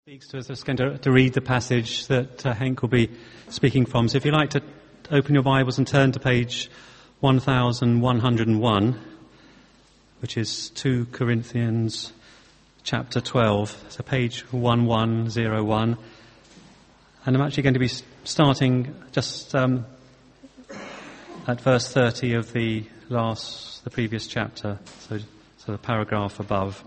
Speaks to us. I'm just going to read the passage that Henk will be speaking from. So if you'd like to open your Bibles and turn to page 1101, which is 2 Corinthians chapter 12. So page 1101. And I'm actually going to be starting just at verse 30 of the previous chapter, so the paragraph above.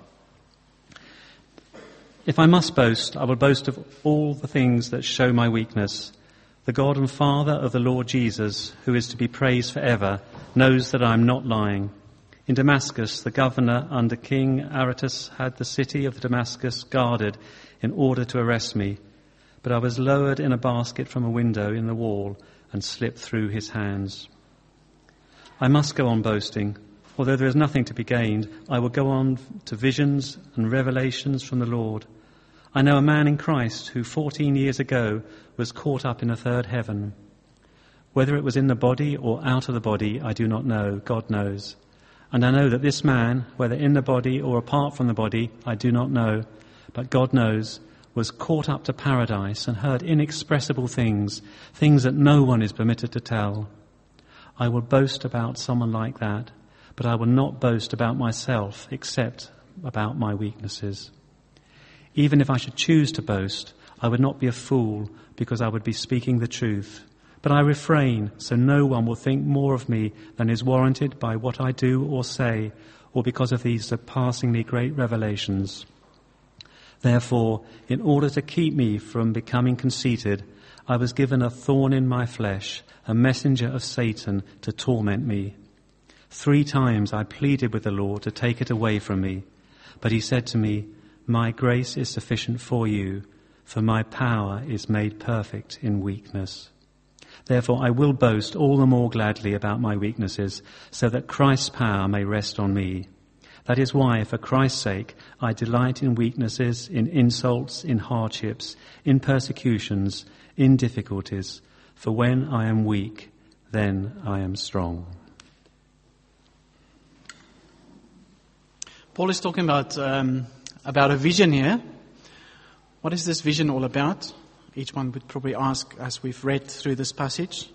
If I must boast, I will boast of all the things that show my weakness. The God and Father of the Lord Jesus, who is to be praised forever, knows that I am not lying. In Damascus, the governor under King Aretas had the city of Damascus guarded in order to arrest me. But I was lowered in a basket from a window in the wall and slipped through his hands. I must go on boasting. Although there is nothing to be gained, I will go on to visions and revelations from the Lord. I know a man in Christ who 14 years ago was caught up in a third heaven. Whether it was in the body or out of the body, I do not know. God knows. And I know that this man, whether in the body or apart from the body, I do not know, but God knows, was caught up to paradise and heard inexpressible things that no one is permitted to tell. I will boast about someone like that, but I will not boast about myself except about my weaknesses. Even if I should choose to boast, I would not be a fool because I would be speaking the truth. But I refrain so no one will think more of me than is warranted by what I do or say, or because of these surpassingly great revelations. Therefore, in order to keep me from becoming conceited, I was given a thorn in my flesh, a messenger of Satan to torment me. 3 times I pleaded with the Lord to take it away from me. But he said to me, "My grace is sufficient for you, for my power is made perfect in weakness." Therefore I will boast all the more gladly about my weaknesses, so that Christ's power may rest on me. That is why, for Christ's sake, I delight in weaknesses, in insults, in hardships, in persecutions, in difficulties. For when I am weak, then I am strong. Paul is talking about a vision here. What is this vision all about? Each one would probably ask as we've read through this passage.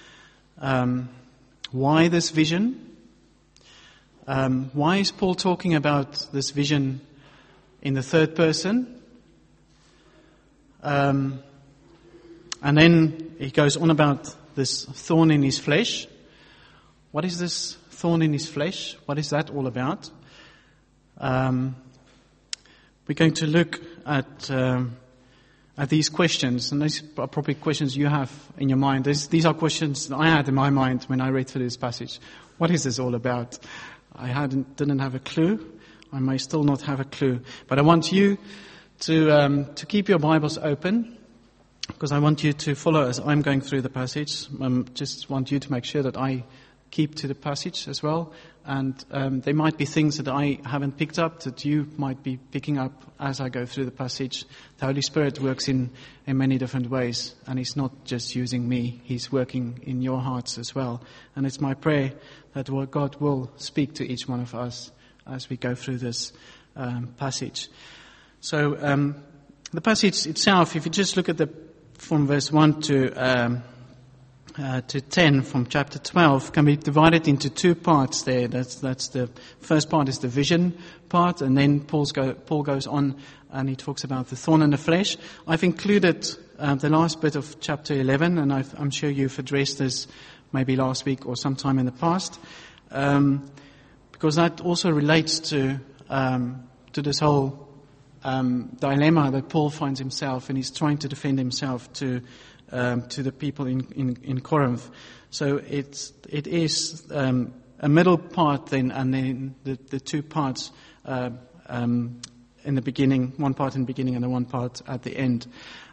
Why this vision? Why is Paul talking about this vision in the third person? And then he goes on about this thorn in his flesh. What is this thorn in his flesh? What is that all about? We're going to look at these questions, and these are probably questions you have in your mind. These are questions that I had in my mind when I read through this passage. What is this all about? I didn't have a clue. I may still not have a clue. But I want you to keep your Bibles open, because I want you to follow as I'm going through the passage. Just want you to make sure that I keep to the passage as well. And there might be things that I haven't picked up that you might be picking up as I go through the passage. The Holy Spirit works in many different ways, and He's not just using me. He's working in your hearts as well. And it's my prayer that God will speak to each one of us as we go through this passage. So the passage itself, if you just look at from verse 1 to 10 from chapter 12, can be divided into 2 parts there. That's the first part is the vision part, and then Paul goes on and he talks about the thorn in the flesh. I've included the last bit of chapter 11, and I'm sure you've addressed this maybe last week or sometime in the past, because that also relates to this whole dilemma that Paul finds himself, and he's trying to defend himself to the people in Corinth. So it is a middle part then, and then the 2 parts in the beginning, one part in the beginning and the one part at the end.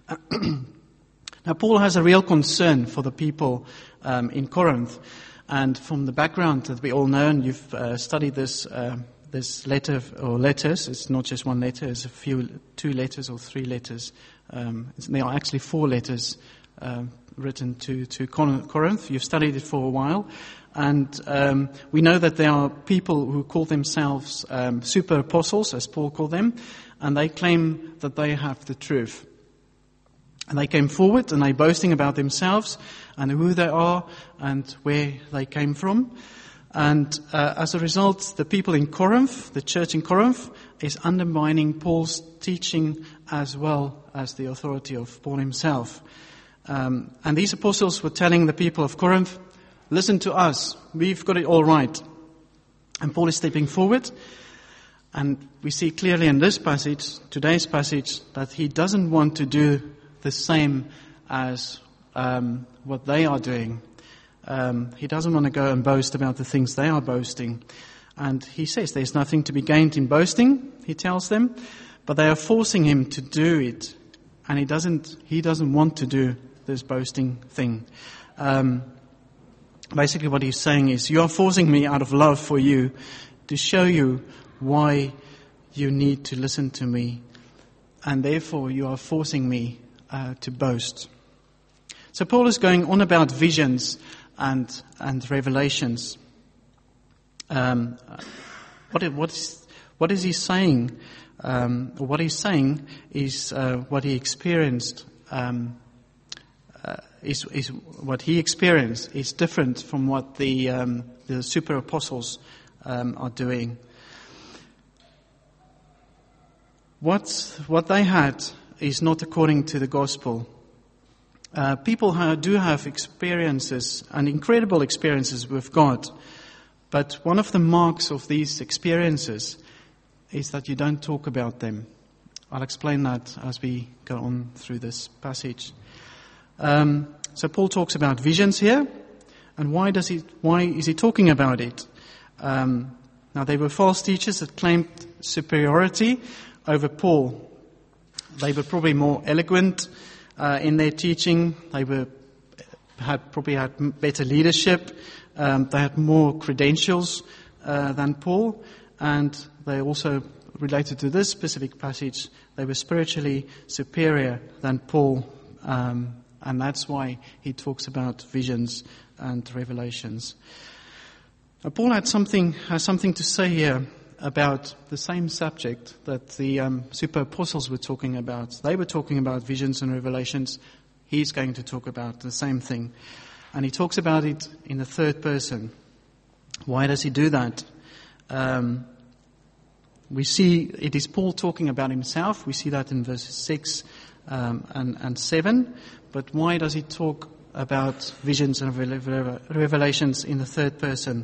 Now Paul has a real concern for the people in Corinth, and from the background that we all know, and you've studied this letter or letters. It's not just one letter; it's 2 letters or 3 letters. There are actually 4 letters written to Corinth. You've studied it for a while, and we know that there are people who call themselves super apostles, as Paul called them, and they claim that they have the truth. And they came forward and they boasting about themselves and who they are and where they came from. And as a result, the people in Corinth, the church in Corinth, is undermining Paul's teaching as well as the authority of Paul himself. And these apostles were telling the people of Corinth, listen to us, we've got it all right. And Paul is stepping forward, and we see clearly in this passage, today's passage, that he doesn't want to do the same as what they are doing. He doesn't want to go and boast about the things they are boasting. And he says there's nothing to be gained in boasting, he tells them, but they are forcing him to do it. And he doesn't want to do this boasting thing. Basically what he's saying is, you are forcing me out of love for you to show you why you need to listen to me. And therefore you are forcing me to boast. So Paul is going on about visions and revelations. What is he saying? What he's saying is what he experienced. Is what he experienced is different from what the super apostles are doing. What they had is not according to the gospel. People do have experiences, and incredible experiences with God. But one of the marks of these experiences is that you don't talk about them. I'll explain that as we go on through this passage. So Paul talks about visions here. And why is he talking about it? Now they were false teachers that claimed superiority over Paul. They were probably more eloquent in their teaching. They probably had better leadership. They had more credentials than Paul, and they also, related to this specific passage, they were spiritually superior than Paul, and that's why he talks about visions and revelations. Paul has something to say here about the same subject that the super apostles were talking about. They were talking about visions and revelations. He's going to talk about the same thing. And he talks about it in the third person. Why does he do that? We see it is Paul talking about himself. We see that in verses 6 and 7. But why does he talk about visions and revelations in the third person?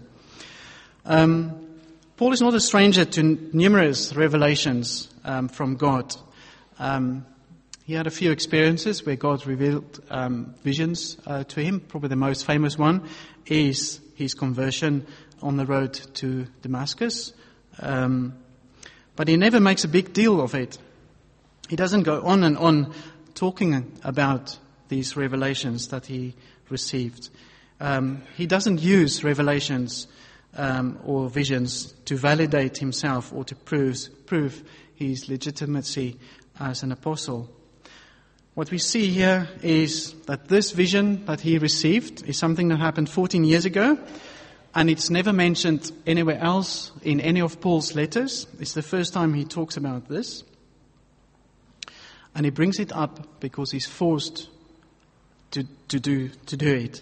Paul is not a stranger to numerous revelations from God. He had a few experiences where God revealed visions to him. Probably the most famous one is his conversion on the road to Damascus. But he never makes a big deal of it. He doesn't go on and on talking about these revelations that he received. He doesn't use revelations or visions to validate himself or to prove his legitimacy as an apostle. What we see here is that this vision that he received is something that happened 14 years ago, and it's never mentioned anywhere else in any of Paul's letters. It's the first time he talks about this. And he brings it up because he's forced to do it.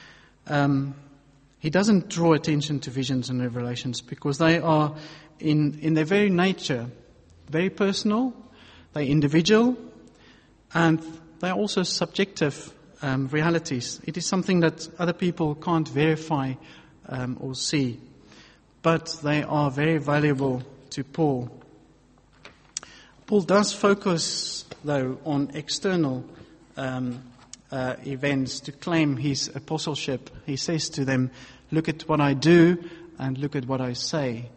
He doesn't draw attention to visions and revelations because they are, in their very nature, very personal, they're individual, and they're also subjective realities. It is something that other people can't verify or see, but they are very valuable to Paul. Paul does focus, though, on external events to claim his apostleship. He says to them, look at what I do and look at what I say,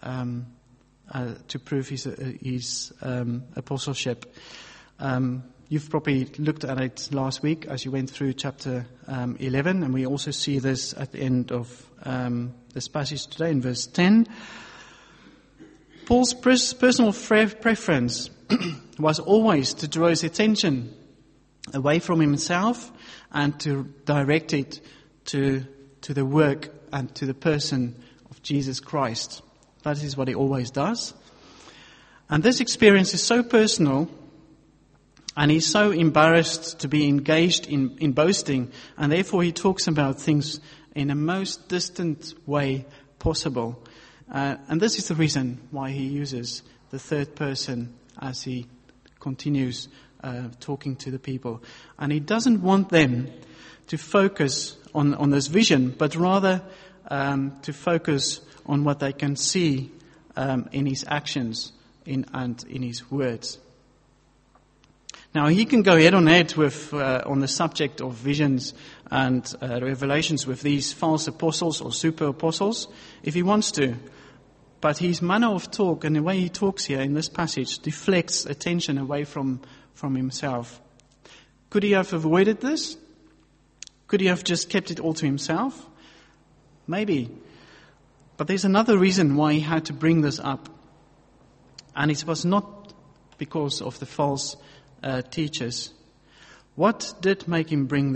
to prove his apostleship. You've probably looked at it last week as you went through chapter 11, and we also see this at the end of this passage today in verse 10. Paul's personal preference was always to draw his attention away from himself and to direct it to the work and to the person of Jesus Christ. That is what he always does. And this experience is so personal, and he's so embarrassed to be engaged in boasting, and therefore he talks about things in a most distant way possible. And this is the reason why he uses the third person as he continues talking to the people. And he doesn't want them to focus on this vision, but rather to focus on what they can see in his actions and in his words. Now, he can go head on head with on the subject of visions and revelations with these false apostles or super apostles if he wants to. But his manner of talk and the way he talks here in this passage deflects attention away from himself. Could he have avoided this? Could he have just kept it all to himself? Maybe. But there's another reason why he had to bring this up. And it was not because of the false teachers. What did make him bring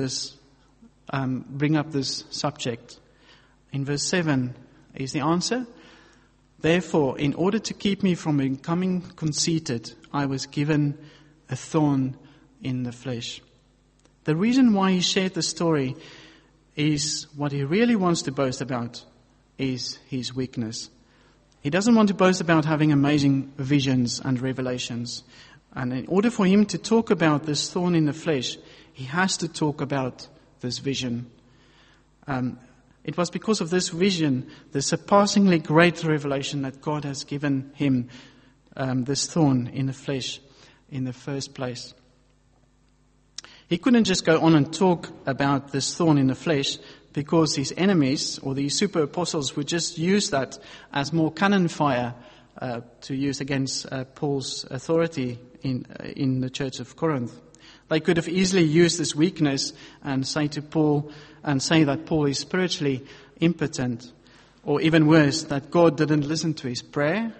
up this subject? In verse 7 is the answer. Therefore, in order to keep me from becoming conceited, I was given a thorn in the flesh. The reason why he shared the story is what he really wants to boast about is his weakness. He doesn't want to boast about having amazing visions and revelations. And in order for him to talk about this thorn in the flesh, he has to talk about this vision. It was because of this vision, the surpassingly great revelation, that God has given him this thorn in the flesh in the first place. He couldn't just go on and talk about this thorn in the flesh because his enemies or the super apostles would just use that as more cannon fire to use against Paul's authority in the church of Corinth. They could have easily used this weakness and say to Paul, and say that Paul is spiritually impotent, or even worse, that God didn't listen to his prayer,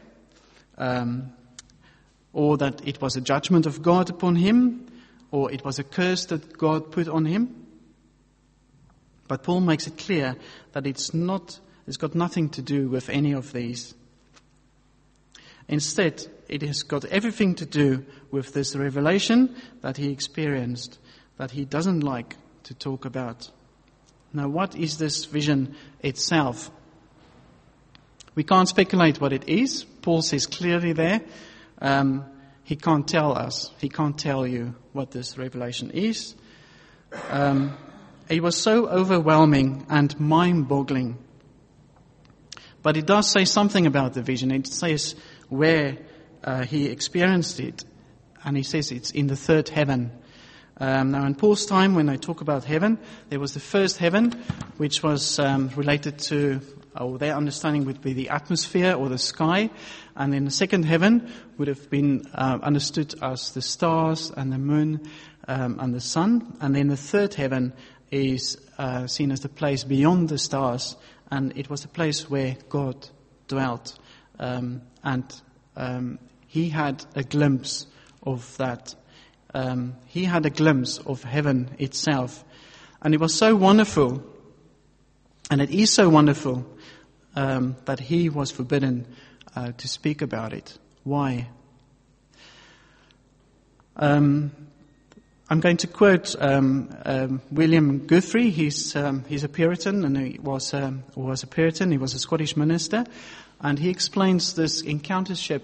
or that it was a judgment of God upon him, or it was a curse that God put on him. But Paul makes it clear that it's got nothing to do with any of these. Instead, it has got everything to do with this revelation that he experienced, that he doesn't like to talk about. Now, what is this vision itself? We can't speculate what it is. Paul says clearly there, he can't tell us. He can't tell you what this revelation is. It was so overwhelming and mind-boggling. But it does say something about the vision. It says where he experienced it. And he says it's in the third heaven. Now, in Paul's time, when they talk about heaven, there was the first heaven, which was related to, or their understanding would be the atmosphere or the sky. And then the second heaven would have been understood as the stars and the moon and the sun. And then the third heaven is seen as the place beyond the stars. And it was the place where God dwelt. He had a glimpse of that. He had a glimpse of heaven itself. And it was so wonderful, and it is so wonderful, that he was forbidden to speak about it. Why? I'm going to quote William Guthrie. He's a Puritan, and he was a Puritan. He was a Scottish minister, and he explains this encountership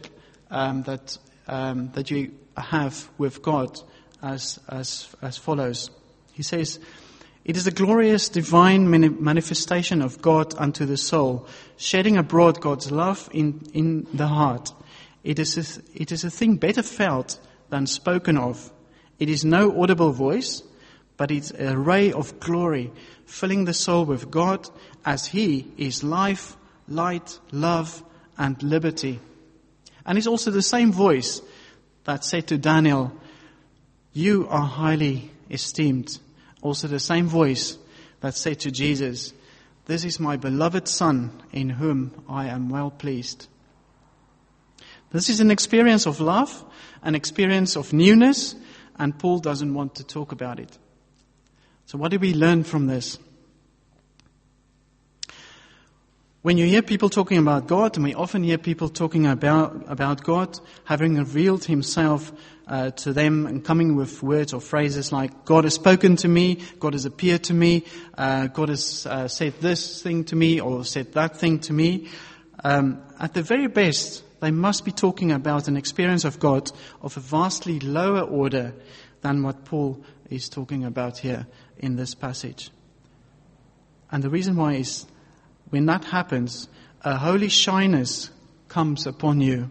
that you have with God as follows. He says, "It is a glorious divine manifestation of God unto the soul, shedding abroad God's love in the heart. It is a thing better felt than spoken of. It is no audible voice, but it's a ray of glory, filling the soul with God, as He is life, light, love, and liberty." And it's also the same voice that said to Daniel, "You are highly esteemed." Also the same voice that said to Jesus, "This is my beloved Son, in whom I am well pleased." This is an experience of love, an experience of newness, and Paul doesn't want to talk about it. So what do we learn from this? When you hear people talking about God, and we often hear people talking about God, having revealed himself to them and coming with words or phrases like, God has spoken to me, God has appeared to me, God has said this thing to me or said that thing to me. At the very best, they must be talking about an experience of God of a vastly lower order than what Paul is talking about here in this passage. And the reason why is, when that happens, a holy shyness comes upon you.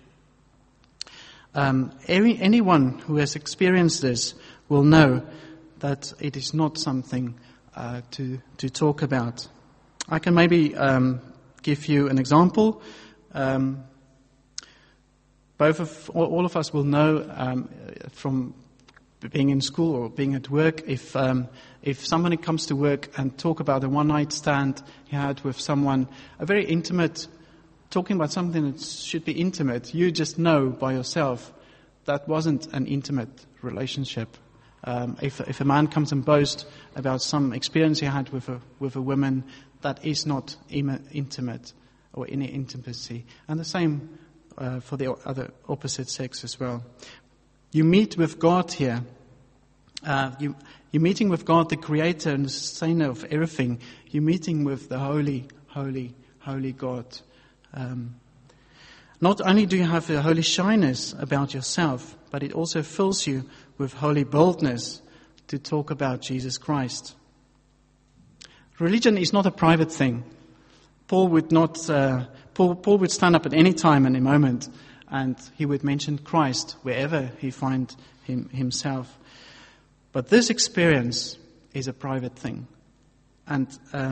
Anyone who has experienced this will know that it is not something to talk about. I can maybe give you an example. All of us will know from being in school or being at work, if somebody comes to work and talk about a one-night stand he had with someone, a very intimate, talking about something that should be intimate, you just know by yourself that wasn't an intimate relationship. If a man comes and boasts about some experience he had with a woman, that is not intimate or any intimacy. And the same for the other opposite sex as well. You meet with God here. You're meeting with God, the Creator and the Sustainer of everything. You're meeting with the holy, holy, holy God. Not only do you have a holy shyness about yourself, but it also fills you with holy boldness to talk about Jesus Christ. Religion is not a private thing. Paul would stand up at any time and a moment, and he would mention Christ wherever he find himself. But this experience is a private thing. And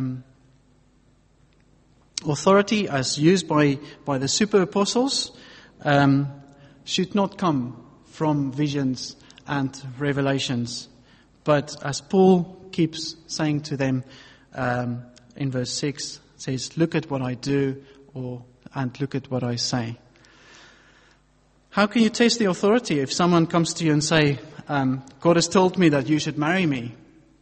authority as used by the super apostles should not come from visions and revelations. But as Paul keeps saying to them in verse 6, says, look at what I do and look at what I say. How can you test the authority if someone comes to you and say, God has told me that you should marry me?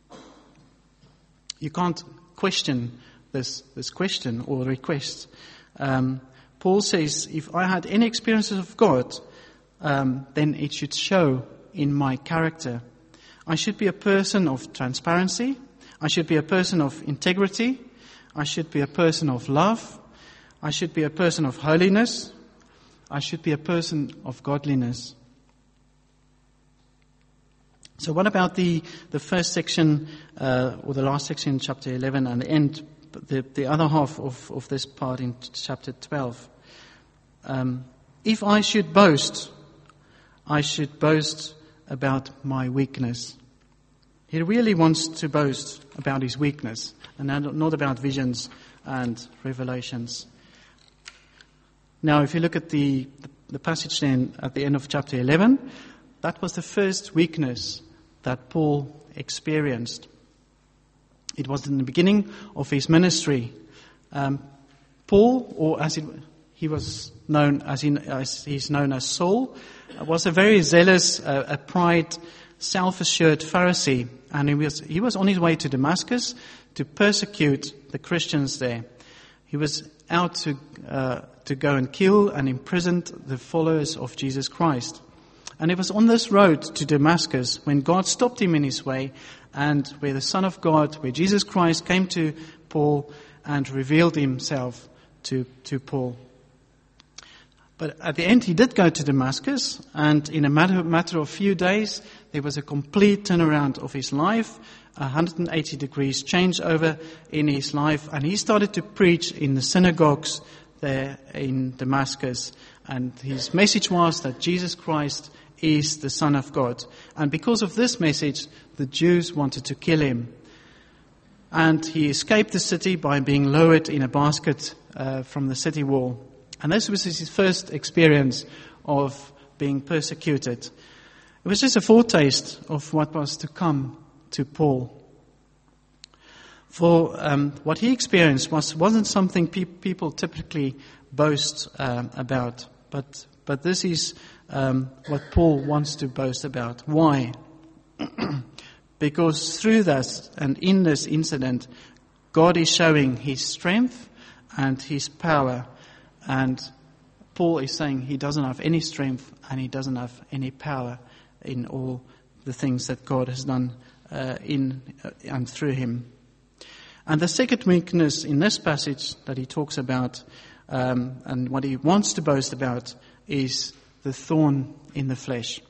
You can't question this question or request. Paul says, if I had any experiences of God, then it should show in my character. I should be a person of transparency. I should be a person of integrity. I should be a person of love. I should be a person of holiness. I should be a person of godliness. So what about the first section, or the last section in chapter 11 and the end, the other half of this part in chapter 12? If I should boast about my weakness. He really wants to boast about his weakness and not about visions and revelations. Now, if you look at the passage then at the end of chapter 11, that was the first weakness that Paul experienced. It was in the beginning of his ministry. Paul, or as he was known as he's known as Saul, was a very zealous, a pride, self-assured Pharisee, and he was on his way to Damascus to persecute the Christians there. He was out to go and kill and imprison the followers of Jesus Christ. And it was on this road to Damascus when God stopped him in his way, and where the Son of God, where Jesus Christ came to Paul and revealed himself to Paul. But at the end he did go to Damascus, and in a matter of few days there was a complete turnaround of his life, 180 degrees change over in his life, and he started to preach in the synagogues there in Damascus. And his message was that Jesus Christ is the Son of God. And because of this message, the Jews wanted to kill him. And he escaped the city by being lowered in a basket from the city wall. And this was his first experience of being persecuted. It was just a foretaste of what was to come to Paul. For what he experienced wasn't something people typically boast about, but this is what Paul wants to boast about. Why? Because through this and in this incident, God is showing his strength and his power. And Paul is saying he doesn't have any strength and he doesn't have any power in all the things that God has done in and through him. And the second weakness in this passage that he talks about, and what he wants to boast about, is the thorn in the flesh.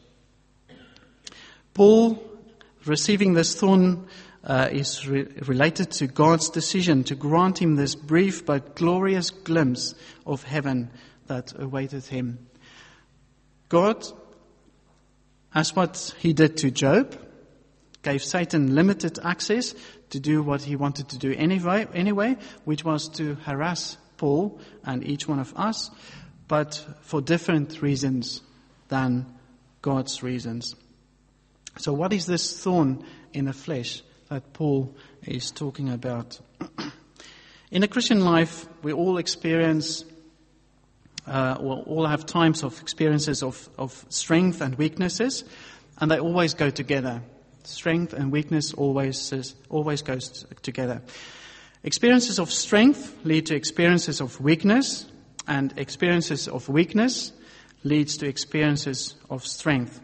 Paul, receiving this thorn, is related to God's decision to grant him this brief but glorious glimpse of heaven that awaited him. God, as what he did to Job, gave Satan limited access to do what he wanted to do anyway, which was to harass Paul and each one of us, but for different reasons than God's reasons. So what is this thorn in the flesh that Paul is talking about? In a Christian life, we all experience, all have times of experiences of strength and weaknesses, and they always go together. Strength and weakness always goes together. Experiences of strength lead to experiences of weakness, and experiences of weakness leads to experiences of strength.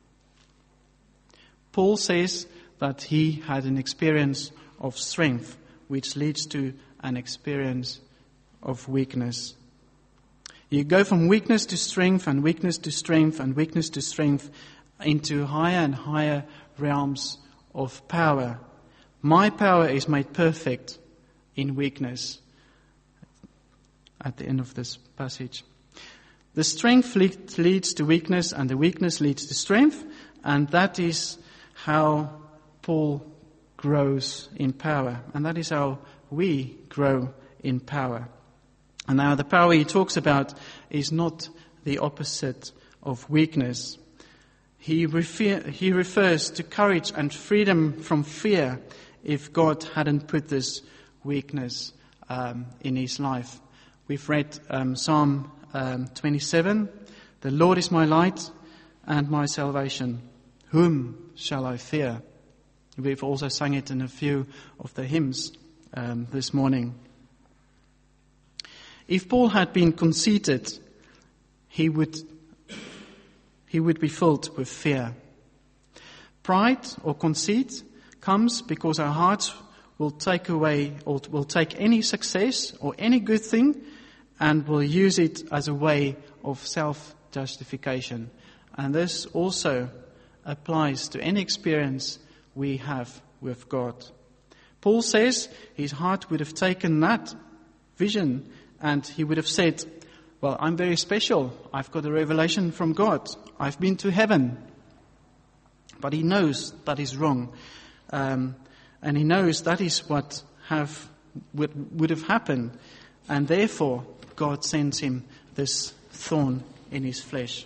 Paul says that he had an experience of strength, which leads to an experience of weakness. You go from weakness to strength and weakness to strength and weakness to strength into higher and higher realms of power. My power is made perfect in weakness. At the end of this passage, the strength leads to weakness, and the weakness leads to strength, and that is how Paul grows in power, and that is how we grow in power. And now the power he talks about is not the opposite of weakness. He refers to courage and freedom from fear if God hadn't put this weakness in his life. We've read Psalm 27, "The Lord is my light and my salvation. Whom shall I fear?" We've also sung it in a few of the hymns this morning. If Paul had been conceited, he would be filled with fear. Pride or conceit comes because our hearts will take away or will take any success or any good thing and will use it as a way of self-justification. And this also applies to any experience we have with God. Paul says his heart would have taken that vision and he would have said, well, I'm very special. I've got a revelation from God. I've been to heaven. But he knows that is wrong. And he knows that is what would have happened. And therefore, God sends him this thorn in his flesh.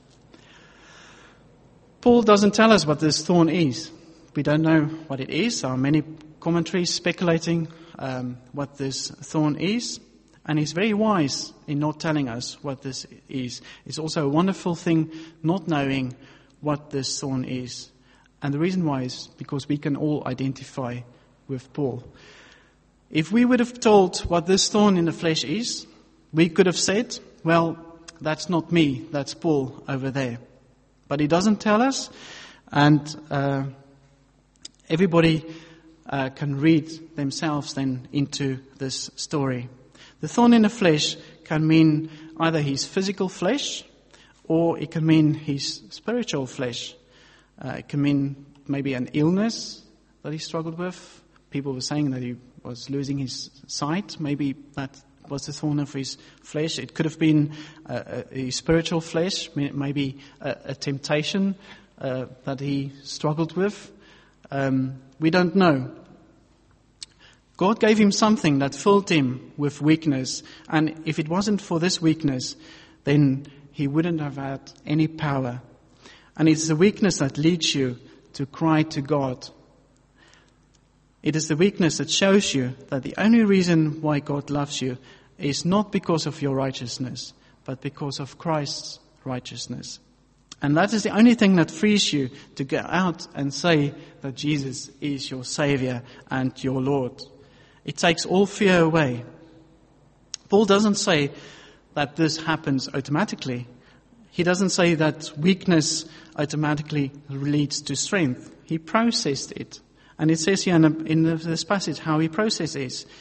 Paul doesn't tell us what this thorn is. We don't know what it is. There are many commentaries speculating what this thorn is. And he's very wise in not telling us what this is. It's also a wonderful thing not knowing what this thorn is. And the reason why is because we can all identify with Paul. If we would have told what this thorn in the flesh is, we could have said, well, that's not me, that's Paul over there. But he doesn't tell us, and everybody can read themselves then into this story. The thorn in the flesh can mean either his physical flesh or it can mean his spiritual flesh. It can mean maybe an illness that he struggled with. People were saying that he was losing his sight. Maybe that was the thorn of his flesh. It could have been a spiritual flesh, maybe a temptation that he struggled with. We don't know. God gave him something that filled him with weakness. And if it wasn't for this weakness, then he wouldn't have had any power. And it's the weakness that leads you to cry to God. It is the weakness that shows you that the only reason why God loves you is not because of your righteousness, but because of Christ's righteousness. And that is the only thing that frees you to go out and say that Jesus is your Savior and your Lord. It takes all fear away. Paul doesn't say that this happens automatically. He doesn't say that weakness automatically leads to strength. He processed it. And it says here in this passage how he processed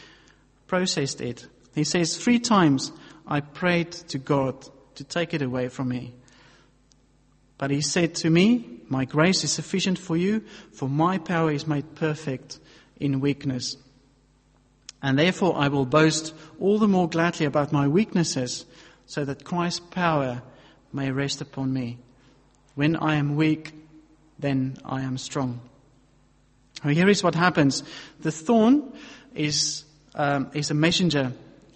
it. He says, 3 times I prayed to God to take it away from me. But he said to me, my grace is sufficient for you, for my power is made perfect in weakness. And therefore I will boast all the more gladly about my weaknesses, so that Christ's power may rest upon me. When I am weak, then I am strong. Now here is what happens. The thorn is a messenger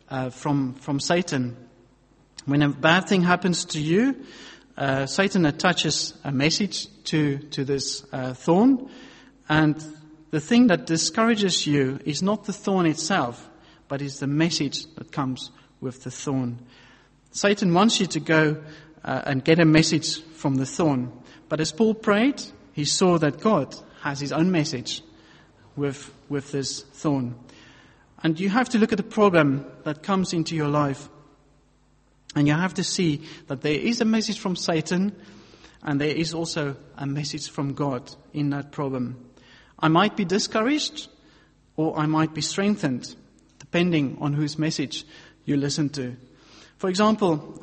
from Satan. When a bad thing happens to you, Satan attaches a message to this thorn, and the thing that discourages you is not the thorn itself, but is the message that comes with the thorn. Satan wants you to go and get a message from the thorn. But as Paul prayed, he saw that God has his own message with this thorn. And you have to look at the problem that comes into your life. And you have to see that there is a message from Satan, and there is also a message from God in that problem. I might be discouraged, or I might be strengthened, depending on whose message you listen to. For example,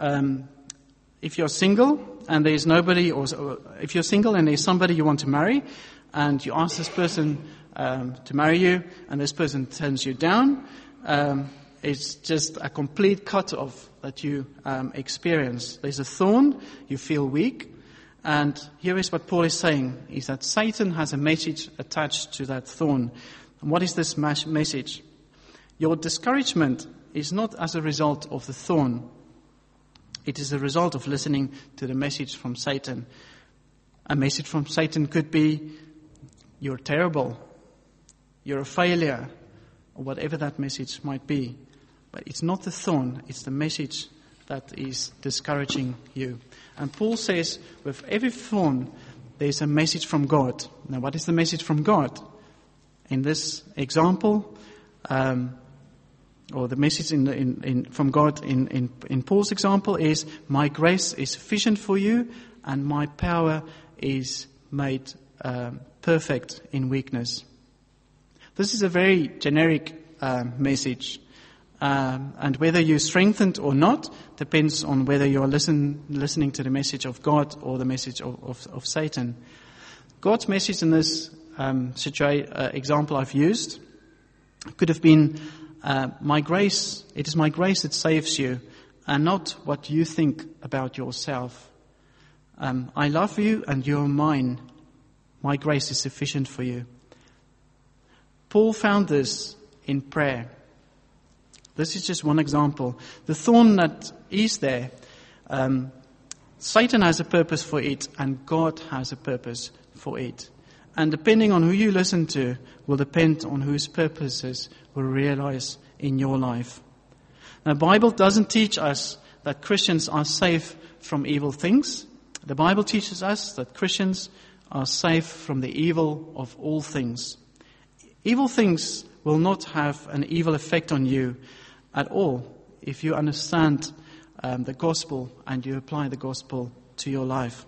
if you're single and there's nobody, or if you're single and there's somebody you want to marry, and you ask this person to marry you, and this person turns you down, it's just a complete cut-off that you experience. There's a thorn, you feel weak, and here is what Paul is saying, is that Satan has a message attached to that thorn. And what is this message? Your discouragement is not as a result of the thorn. It is a result of listening to the message from Satan. A message from Satan could be, you're terrible, you're a failure, or whatever that message might be. But it's not the thorn, it's the message that is discouraging you. And Paul says, with every thorn, there's a message from God. Now, what is the message from God? In this example, or the message from God in Paul's example is, my grace is sufficient for you, and my power is made perfect in weakness. This is a very generic message. And whether you're strengthened or not depends on whether you're listening to the message of God or the message of Satan. God's message in this example I've used could have been, it is my grace that saves you, and not what you think about yourself. I love you and you're mine. My grace is sufficient for you. Paul found this in prayer. This is just one example. The thorn that is there, Satan has a purpose for it, and God has a purpose for it. And depending on who you listen to will depend on whose purposes will realize in your life. Now, the Bible doesn't teach us that Christians are safe from evil things. The Bible teaches us that Christians are safe from the evil of all things. Evil things will not have an evil effect on you at all if you understand the gospel and you apply the gospel to your life.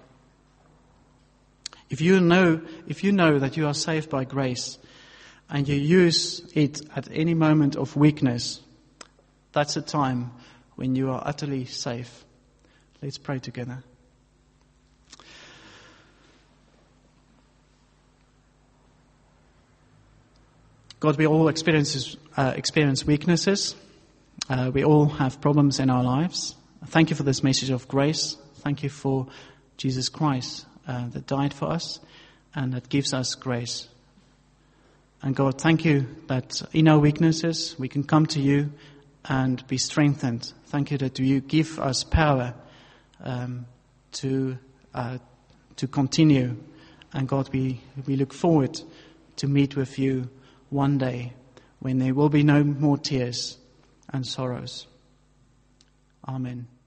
If you know that you are saved by grace and you use it at any moment of weakness, that's a time when you are utterly safe. Let's pray together. God, we all experience weaknesses. We all have problems in our lives. Thank you for this message of grace. Thank you for Jesus Christ that died for us and that gives us grace. And God, thank you that in our weaknesses we can come to you and be strengthened. Thank you that you give us power to continue. And God, we look forward to meet with you one day when there will be no more tears and sorrows. Amen.